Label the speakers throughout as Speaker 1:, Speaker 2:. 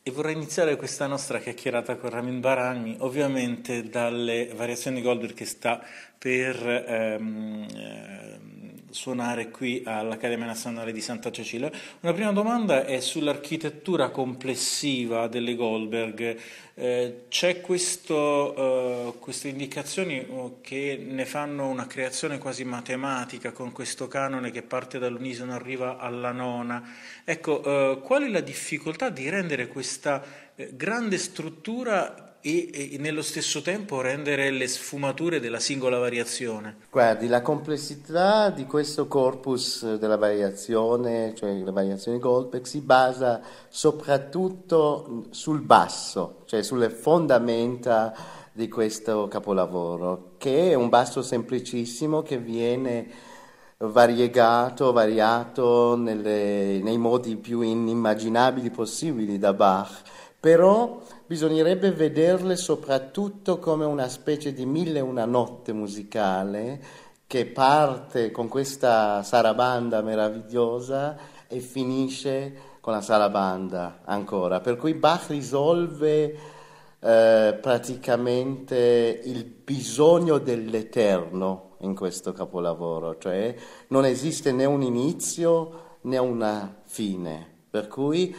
Speaker 1: E vorrei iniziare questa nostra chiacchierata con Ramin Barani, ovviamente dalle variazioni Goldberg che sta per suonare qui all'Accademia Nazionale di Santa Cecilia. Una prima domanda è sull'architettura complessiva delle Goldberg. C'è queste indicazioni che ne fanno una creazione quasi matematica con questo canone che parte dall'unisono, arriva alla nona. Ecco, qual è la difficoltà di rendere questa grande struttura e nello stesso tempo rendere le sfumature della singola variazione?
Speaker 2: Guardi, la complessità di questo corpus della variazione, cioè le variazioni Goldberg, si basa soprattutto sul basso, cioè sulle fondamenta di questo capolavoro, che è un basso semplicissimo che viene variato nei modi più inimmaginabili possibili da Bach, però bisognerebbe vederle soprattutto come una specie di mille e una notte musicale che parte con questa sarabanda meravigliosa e finisce con la sarabanda ancora. Per cui Bach risolve praticamente il bisogno dell'eterno in questo capolavoro, cioè non esiste né un inizio né una fine, per cui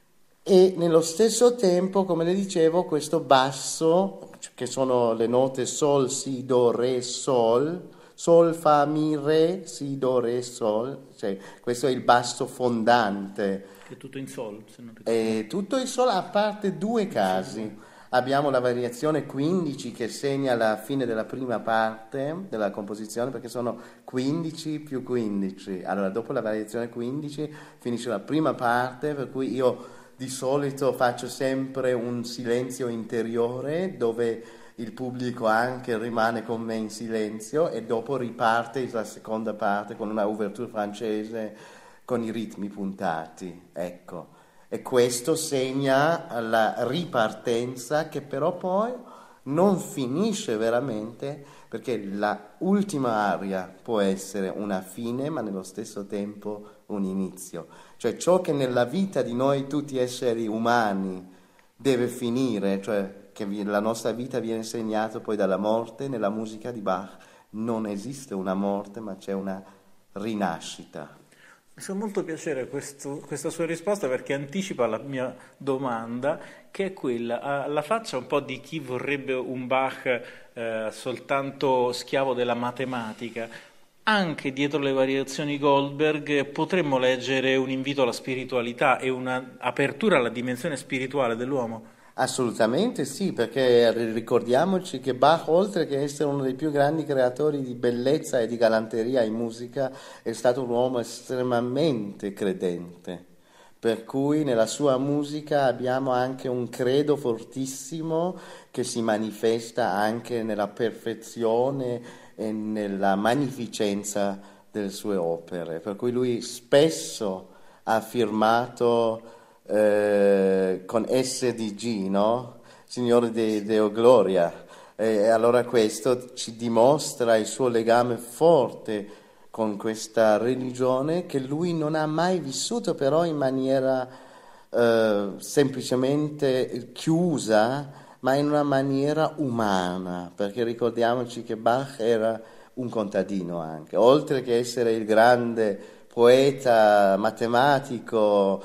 Speaker 2: e nello stesso tempo, come le dicevo, questo basso, che sono le note Sol, Si, Do, Re, Sol, Sol, Fa, Mi, Re, Si, Do, Re, Sol, cioè questo è il basso fondante.
Speaker 1: Che è tutto in sol, se non ricordo male.
Speaker 2: E tutto il Sol a parte due casi. Abbiamo la variazione 15 che segna la fine della prima parte della composizione perché sono 15 più 15. Allora, dopo la variazione 15 finisce la prima parte, per cui io di solito faccio sempre un silenzio interiore dove il pubblico anche rimane con me in silenzio e dopo riparte la seconda parte con una ouverture francese con i ritmi puntati, ecco. E questo segna la ripartenza che però poi non finisce veramente perché la ultima aria può essere una fine ma nello stesso tempo un inizio. Cioè ciò che nella vita di noi tutti esseri umani deve finire, cioè che la nostra vita viene segnata poi dalla morte, nella musica di Bach non esiste una morte ma c'è una rinascita.
Speaker 1: Mi fa molto piacere questa sua risposta perché anticipa la mia domanda, che è quella, alla faccia un po' di chi vorrebbe un Bach soltanto schiavo della matematica. Anche dietro le variazioni Goldberg potremmo leggere un invito alla spiritualità e un'apertura alla dimensione spirituale dell'uomo.
Speaker 2: Assolutamente sì, perché ricordiamoci che Bach, oltre che essere uno dei più grandi creatori di bellezza e di galanteria in musica, è stato un uomo estremamente credente, per cui nella sua musica abbiamo anche un credo fortissimo che si manifesta anche nella perfezione e nella magnificenza delle sue opere, per cui lui spesso ha firmato con SDG, no? Signore Deo Gloria. E allora questo ci dimostra il suo legame forte con questa religione che lui non ha mai vissuto però in maniera semplicemente chiusa, ma in una maniera umana, perché ricordiamoci che Bach era un contadino anche, oltre che essere il grande poeta, matematico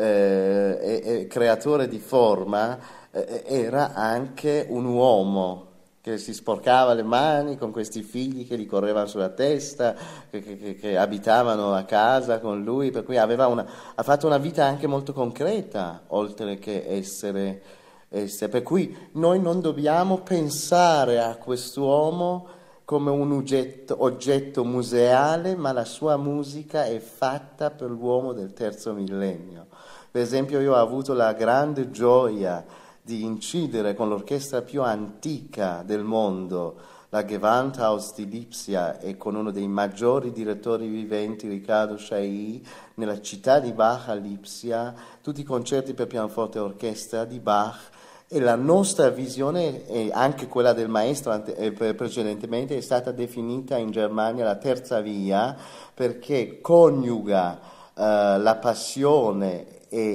Speaker 2: e creatore di forma, era anche un uomo che si sporcava le mani con questi figli che gli correvano sulla testa, che abitavano a casa con lui, per cui ha fatto una vita anche molto concreta, oltre che essere. Per cui noi non dobbiamo pensare a quest'uomo come un oggetto museale, ma la sua musica è fatta per l'uomo del terzo millennio. Per esempio io ho avuto la grande gioia di incidere con l'orchestra più antica del mondo, la Gewandhaus di Lipsia, e con uno dei maggiori direttori viventi, Riccardo Chailly, nella città di Bach a Lipsia, tutti i concerti per pianoforte e orchestra di Bach. E la nostra visione, e anche quella del maestro precedentemente, è stata definita in Germania la terza via, perché coniuga la passione e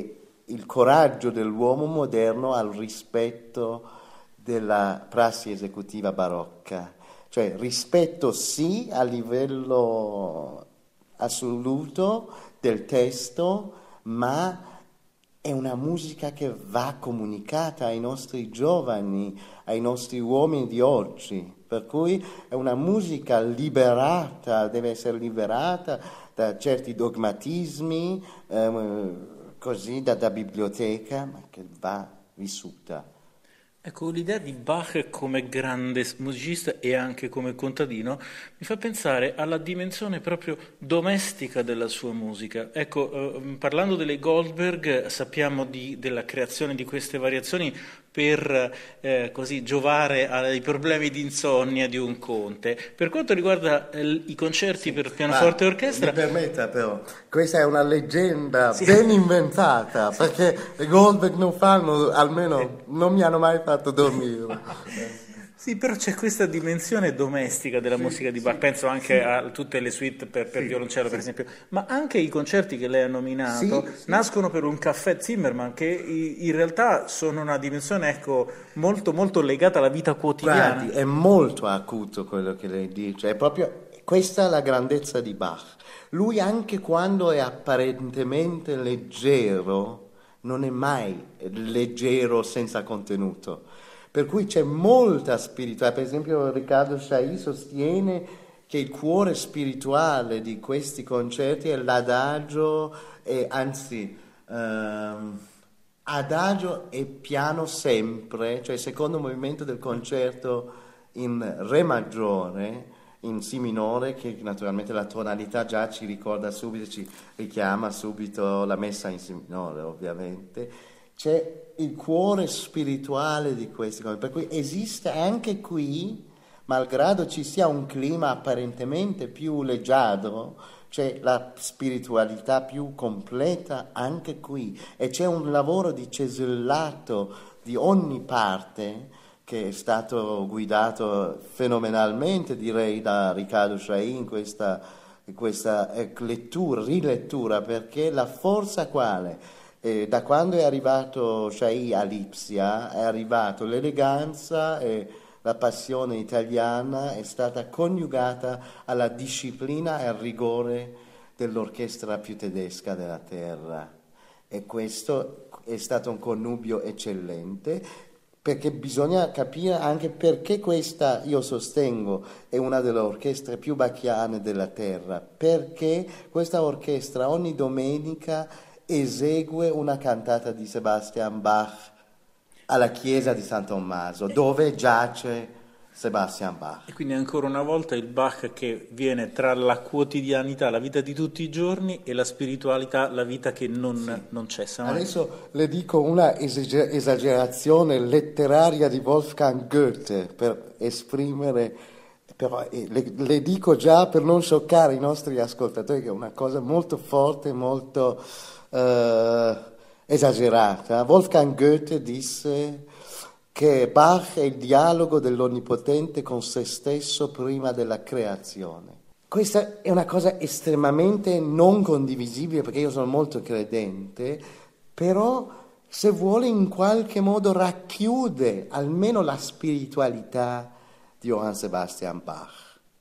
Speaker 2: il coraggio dell'uomo moderno al rispetto della prassi esecutiva barocca, cioè rispetto sì a livello assoluto del testo, ma è una musica che va comunicata ai nostri giovani, ai nostri uomini di oggi, per cui è una musica liberata, deve essere liberata da certi dogmatismi, così da biblioteca, ma che va vissuta.
Speaker 1: Ecco, l'idea di Bach come grande musicista e anche come contadino mi fa pensare alla dimensione proprio domestica della sua musica. Ecco, parlando delle Goldberg, sappiamo della creazione di queste variazioni per così giovare ai problemi di insonnia di un conte. Per quanto riguarda i concerti per pianoforte e orchestra...
Speaker 2: Mi permetta però, questa è una leggenda ben inventata, perché le Goldberg non fanno, almeno non mi hanno mai fatto dormire.
Speaker 1: Sì, però c'è questa dimensione domestica della musica di Bach, penso anche a tutte le suite per violoncello, per esempio, ma anche i concerti che lei ha nominato nascono per un caffè Zimmermann, che in realtà sono una dimensione, ecco, molto, molto legata alla vita quotidiana.
Speaker 2: Guardi, è molto acuto quello che lei dice, è proprio questa la grandezza di Bach. Lui anche quando è apparentemente leggero, non è mai leggero senza contenuto. Per cui c'è molta spiritualità. Per esempio Riccardo Chailly sostiene che il cuore spirituale di questi concerti è l'adagio, e anzi adagio e piano sempre, cioè il secondo movimento del concerto in Re maggiore, in Si minore, che naturalmente la tonalità già ci ricorda subito, ci richiama subito la messa in Si minore ovviamente. C'è il cuore spirituale di questi cose, per cui esiste anche qui, malgrado ci sia un clima apparentemente più leggiadro, c'è la spiritualità più completa anche qui, e c'è un lavoro di cesellato di ogni parte che è stato guidato fenomenalmente, direi, da Riccardo Chailly in questa rilettura, perché la forza quale? Da quando è arrivato Chailly a Lipsia, è arrivato l'eleganza e la passione italiana, è stata coniugata alla disciplina e al rigore dell'orchestra più tedesca della terra. E questo è stato un connubio eccellente, perché bisogna capire anche perché questa, io sostengo, è una delle orchestre più bacchiane della terra, perché questa orchestra ogni domenica esegue una cantata di Sebastian Bach alla chiesa di San Tommaso, dove giace Sebastian Bach.
Speaker 1: E quindi ancora una volta il Bach che viene tra la quotidianità, la vita di tutti i giorni, e la spiritualità, la vita che non cessa mai.
Speaker 2: Adesso le dico una esagerazione letteraria di Wolfgang Goethe per esprimere, però le dico già per non scioccare i nostri ascoltatori, che è una cosa molto forte, molto esagerata. Wolfgang Goethe disse che Bach è il dialogo dell'Onnipotente con se stesso prima della creazione. Questa è una cosa estremamente non condivisibile, perché io sono molto credente, però se vuole in qualche modo racchiude almeno la spiritualità di Johann Sebastian Bach.